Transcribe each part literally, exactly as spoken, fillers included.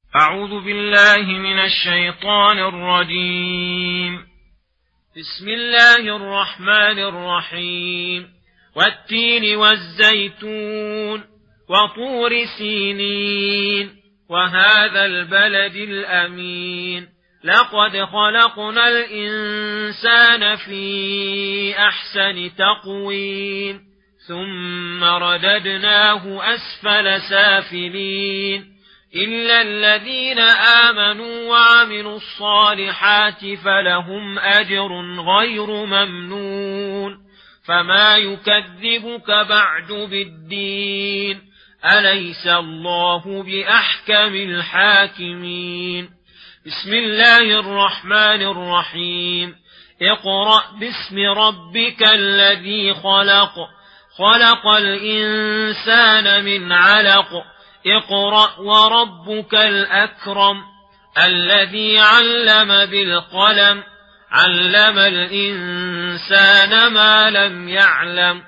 أعوذ بالله من الشيطان الرجيم. بسم الله الرحمن الرحيم. والتين والزيتون وطور سينين وهذا البلد الأمين لقد خلقنا الإنسان في أحسن تقويم ثم رددناه أسفل سافلين إلا الذين آمنوا وعملوا الصالحات فلهم أجر غير ممنون فما يكذبك بعد بالدين أليس الله بأحكم الحاكمين. بسم الله الرحمن الرحيم. اقرأ باسم ربك الذي خلق خلق الإنسان من علق اقرأ وربك الأكرم الذي علم بالقلم علم الإنسان ما لم يعلم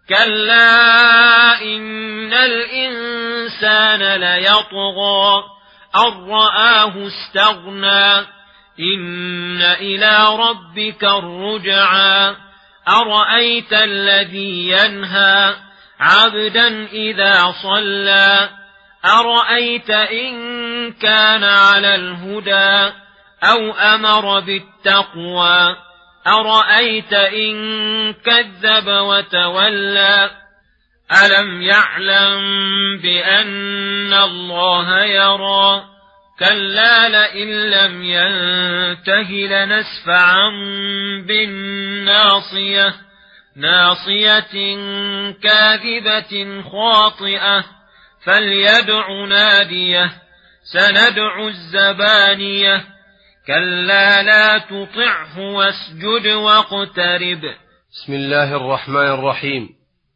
كلا إن الإنسان ليطغى أن رآه استغنى إن إلى ربك الرجعى أرأيت الذي ينهى عبدا إذا صلى أرأيت إن كان على الهدى أو أمر بالتقوى أرأيت إن كذب وتولى ألم يعلم بأن الله يرى كلا لئن لم ينته لنسفعا بالناصية ناصية كاذبة خاطئة فليدع ناديه سندع الزبانية كلا لا تطعه واسجد واقترب. بسم الله الرحمن الرحيم.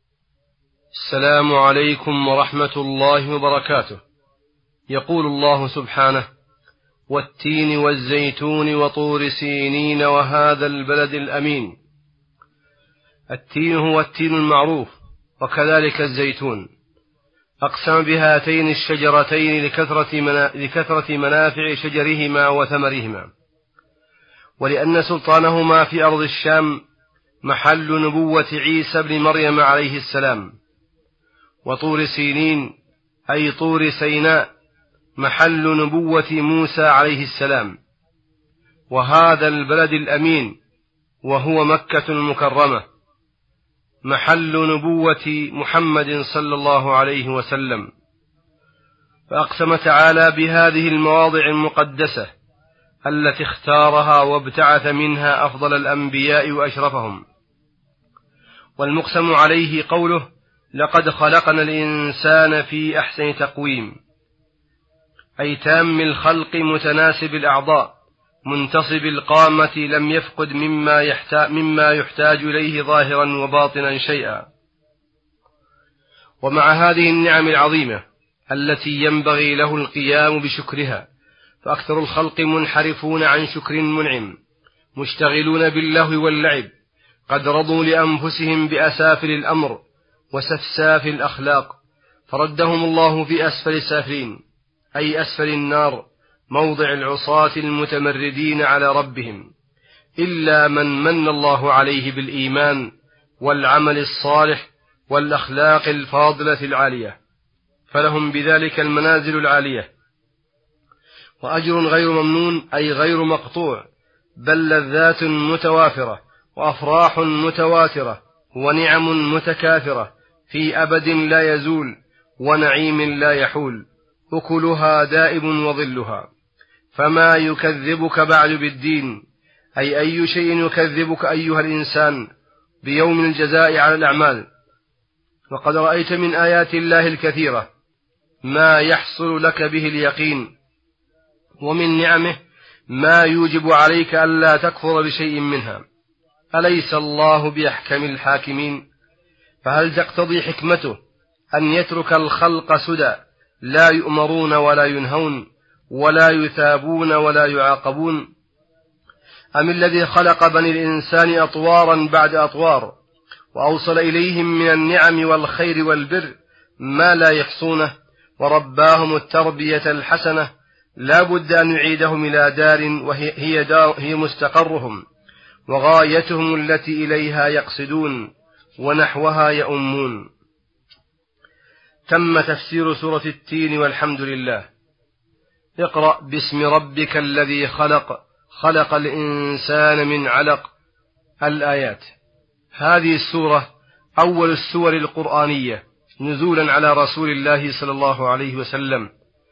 السلام عليكم ورحمة الله وبركاته. يقول الله سبحانه: والتين والزيتون وطور سينين وهذا البلد الأمين. التين هو التين المعروف وكذلك الزيتون. أقسم بهاتين الشجرتين لكثرة, منا... لكثرة منافع شجرهما وثمرهما ولأن سلطانهما في أرض الشام محل نبوة عيسى بن مريم عليه السلام. وطور سينين أي طور سيناء محل نبوة موسى عليه السلام. وهذا البلد الأمين وهو مكة المكرمة محل نبوة محمد صلى الله عليه وسلم. فأقسم تعالى بهذه المواضع المقدسة التي اختارها وابتعث منها أفضل الأنبياء وأشرفهم. والمقسم عليه قوله: لقد خلقنا الإنسان في أحسن تقويم، أي تام الخلق متناسب الأعضاء منتصب القامة لم يفقد مما يحتاج, مما يحتاج إليه ظاهرا وباطنا شيئا. ومع هذه النعم العظيمة التي ينبغي له القيام بشكرها فأكثر الخلق منحرفون عن شكر منعم مشتغلون باللهو واللعب قد رضوا لأنفسهم بأسافل الأمر وسفساف الأخلاق فردهم الله في أسفل سافلين أي أسفل النار موضع العصاة المتمردين على ربهم إلا من من الله عليه بالإيمان والعمل الصالح والأخلاق الفاضلة العالية فلهم بذلك المنازل العالية وأجر غير ممنون أي غير مقطوع بل لذات متوافرة وأفراح متواترة ونعم متكاثرة في أبد لا يزول ونعيم لا يحول أكلها دائب وظلها. فما يكذبك بعد بالدين أي أي شيء يكذبك أيها الإنسان بيوم الجزاء على الأعمال. وقد رأيت من آيات الله الكثيرة ما يحصل لك به اليقين ومن نعمه ما يوجب عليك ألا تكفر بشيء منها. أليس الله بأحكم الحاكمين؟ فهل تقتضي حكمته أن يترك الخلق سدى لا يؤمرون ولا ينهون ولا يثابون ولا يعاقبون؟ أم الذي خلق بني الإنسان أطوارا بعد أطوار وأوصل إليهم من النعم والخير والبر ما لا يحصونه ورباهم التربية الحسنة لا بد أن يعيدهم إلى دار وهي هي, دار هي مستقرهم وغايتهم التي إليها يقصدون ونحوها يؤمون. تم تفسير سورة التين والحمد لله. اقرأ باسم ربك الذي خلق خلق الإنسان من علق. الآيات. هذه السورة أول السور القرآنية نزولا على رسول الله صلى الله عليه وسلم،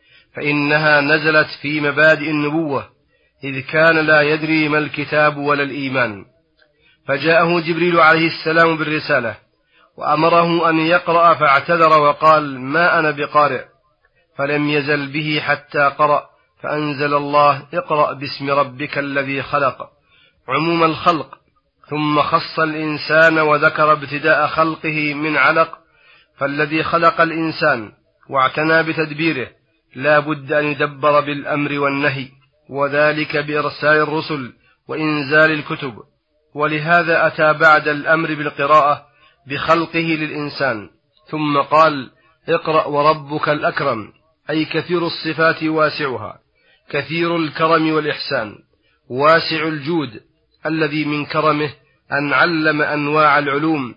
فإنها نزلت في مبادئ النبوة إذ كان لا يدري ما الكتاب ولا الإيمان، فجاءه جبريل عليه السلام بالرسالة وأمره أن يقرأ فاعتذر وقال ما أنا بقارئ، فلم يزل به حتى قرأ، فأنزل الله اقرأ باسم ربك الذي خلق عموم الخلق، ثم خص الإنسان وذكر ابتداء خلقه من علق، فالذي خلق الإنسان واعتنى بتدبيره لا بد أن يدبر بالأمر والنهي، وذلك بإرسال الرسل وإنزال الكتب، ولهذا أتى بعد الأمر بالقراءة بخلقه للإنسان، ثم قال اقرأ وربك الأكرم، أي كثير الصفات واسعها، كثير الكرم والإحسان، واسع الجود، الذي من كرمه أن علم أنواع العلوم،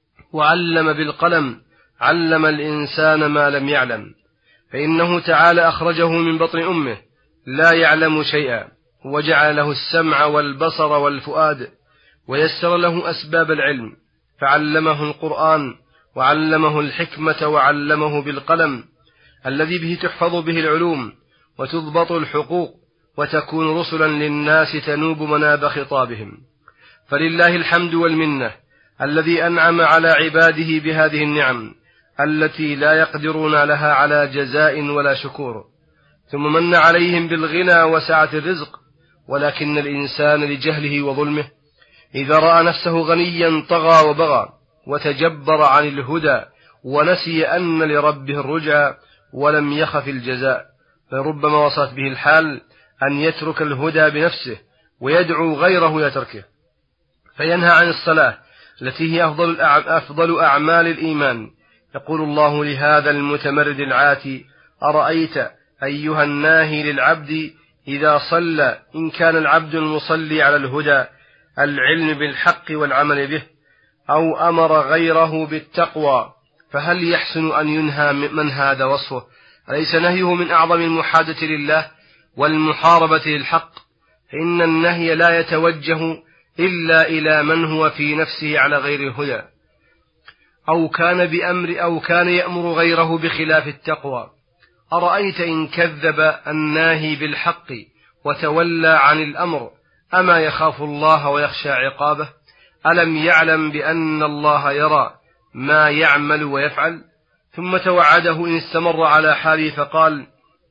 وعلم بالقلم، علم الإنسان ما لم يعلم، فإنه تعالى أخرجه من بطن أمه لا يعلم شيئا، وجعل له السمع والبصر والفؤاد، ويسر له أسباب العلم، فعلمه القرآن، وعلمه الحكمة، وعلمه بالقلم الذي به تحفظ به العلوم وتضبط الحقوق، وتكون رسلا للناس تنوب مناب خطابهم. فلله الحمد والمنة الذي أنعم على عباده بهذه النعم التي لا يقدرون لها على جزاء ولا شكور، ثم من عليهم بالغنى وسعة الرزق، ولكن الإنسان لجهله وظلمه إذا رأى نفسه غنيا طغى وبغى وتجبر عن الهدى، ونسي أن لربه الرجع ولم يخف الجزاء، فربما وصلت به الحال أن يترك الهدى بنفسه ويدعو غيره يتركه، فينهى عن الصلاة التي هي أفضل, أفضل أعمال الإيمان. يقول الله لهذا المتمرد العاتي أرأيت أيها الناهي للعبد إذا صلى، إن كان العبد المصلي على الهدى العلم بالحق والعمل به، أو أمر غيره بالتقوى، فهل يحسن أن ينهى من هذا وصفه؟ أليس نهيه من أعظم المحادة لله والمحاربة للحق؟ فإن النهي لا يتوجه إلا إلى من هو في نفسه على غير الهدى، أو كان بأمر أو كان يأمر غيره بخلاف التقوى. أرأيت إن كذب الناهي بالحق وتولى عن الأمر، أما يخاف الله ويخشى عقابه؟ ألم يعلم بأن الله يرى ما يعمل ويفعل؟ ثم توعده إن استمر على حاله فقال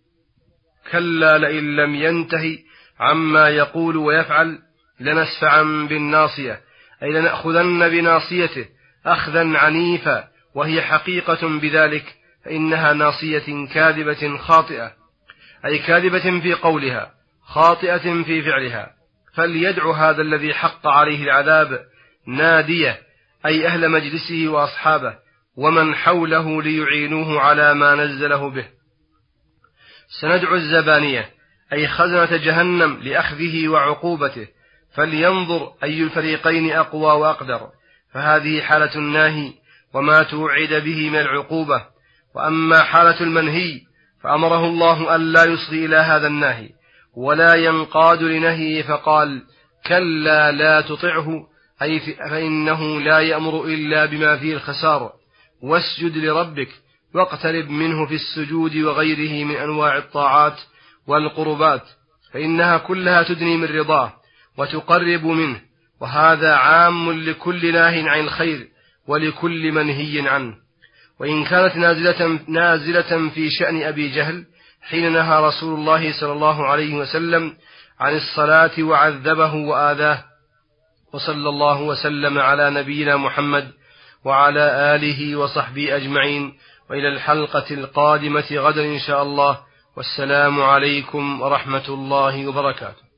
كلا لئن لم ينتهي عما يقول ويفعل لنسفعا بالناصية، أي لنأخذن بناصيته أخذا عنيفا، وهي حقيقة بذلك، فإنها ناصية كاذبة خاطئة، أي كاذبة في قولها خاطئة في فعلها. فليدعو هذا الذي حق عليه العذاب نادية، أي أهل مجلسه وأصحابه ومن حوله ليعينوه على ما نزله به. سندعو الزبانية، أي خزنة جهنم لأخذه وعقوبته، فلينظر أي الفريقين أقوى وأقدر، فهذه حالة الناهي وما توعد به من العقوبة. وأما حالة المنهي فأمره الله أن لا يصغي إلى هذا الناهي ولا ينقاد لنهيه، فقال كلا لا تطعه، أي فإنه لا يأمر إلا بما فيه الخسار، واسجد لربك واقترب منه في السجود وغيره من أنواع الطاعات والقربات، فإنها كلها تدني من رضاه وتقرب منه، وهذا عام لكل ناه عن الخير ولكل منهي عنه. وإن كانت نازلة, نازلة في شأن أبي جهل حين نهى رسول الله صلى الله عليه وسلم عن الصلاة وعذبه وآذاه. وصلى الله وسلم على نبينا محمد وعلى آله وصحبه أجمعين، وإلى الحلقة القادمة غدا إن شاء الله، والسلام عليكم ورحمة الله وبركاته.